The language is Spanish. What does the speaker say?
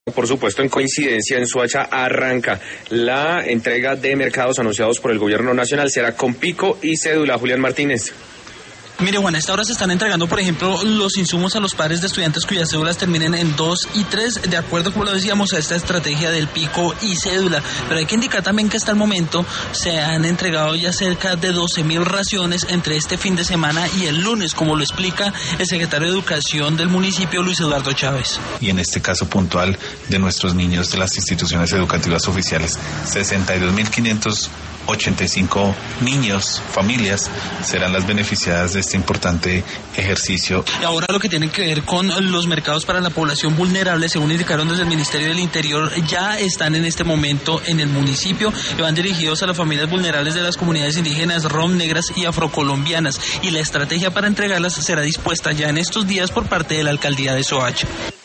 Por supuesto, en coincidencia, en Soacha arranca la entrega de mercados anunciados por el gobierno nacional. Será con pico y cédula. Julián Martínez. Mire, Juan, a esta hora se están entregando, por ejemplo, los insumos a los padres de estudiantes cuyas cédulas terminen en 2 y 3, de acuerdo, como lo decíamos, a esta estrategia del pico y cédula. Pero hay que indicar también que hasta el momento se han entregado ya cerca de 12.000 raciones entre este fin de semana y el lunes, como lo explica el secretario de Educación del municipio, Luis Eduardo Chávez. Y en este caso puntual de nuestros niños de las instituciones educativas oficiales, 62.585 niños, familias, serán las beneficiadas de este importante ejercicio. Y ahora lo que tiene que ver con los mercados para la población vulnerable, según indicaron desde el Ministerio del Interior, ya están en este momento en el municipio y van dirigidos a las familias vulnerables de las comunidades indígenas, rom, negras y afrocolombianas. Y la estrategia para entregarlas será dispuesta ya en estos días por parte de la alcaldía de Soacha.